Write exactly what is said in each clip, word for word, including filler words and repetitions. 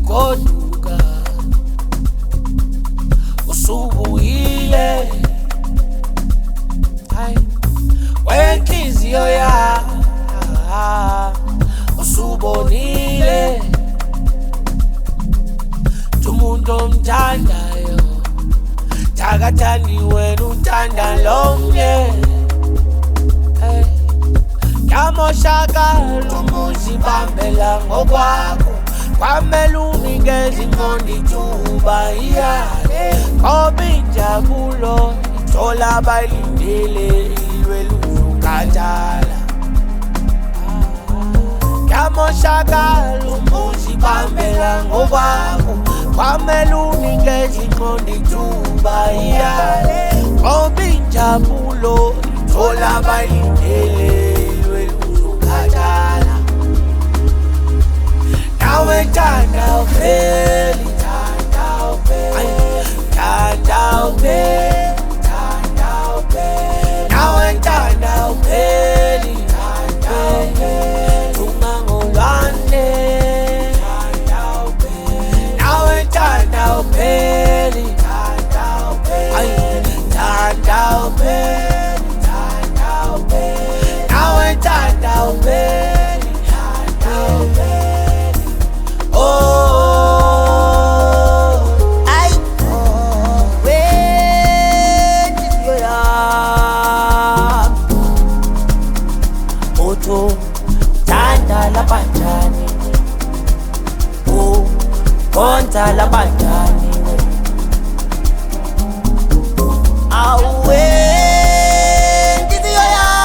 goduka usubuyile wenhliziyo ya usubonile umuntu omthandayo thakathani wena uthanda lonke yamoshakala umuzi bambela ngokwakho kwamele unikeze ingqondo ithuba iyale ngoba injabulo ithola abayilindele ilwe luzukathala yamoshakala umuzi bambela ngokwakho kwamele unikeze ingqondo ithuba iyale ngoba injabulo ithola abayilindele nawe thanda upheli, thanda upheli, thanda upheli, thanda upheli. Nawe thanda upheli, thanda upheli, ungangolwane, thanda upheli. Nawe thanda upheli, thanda upheli, thanda upheli, thanda upheli. Nawe thanda upheli. Thanda labanjani, oh, konza labanjani, awe, ndiziyo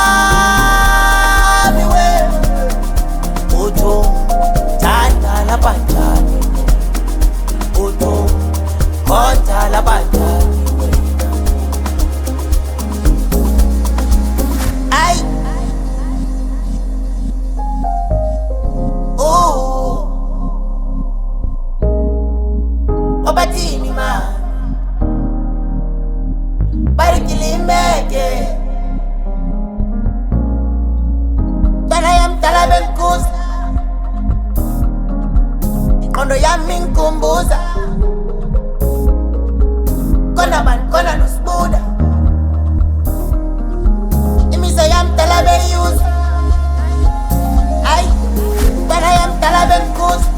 yami we, uto, thanda labanjani, uto, konza labanjani. Obatini man, barikilimeke. Tana yam talaben kusa, kondo yam minkumbuza. Kona man, kona nusbuda. Imisa yam talaben yuza. Ay, tana yam talaben kusa.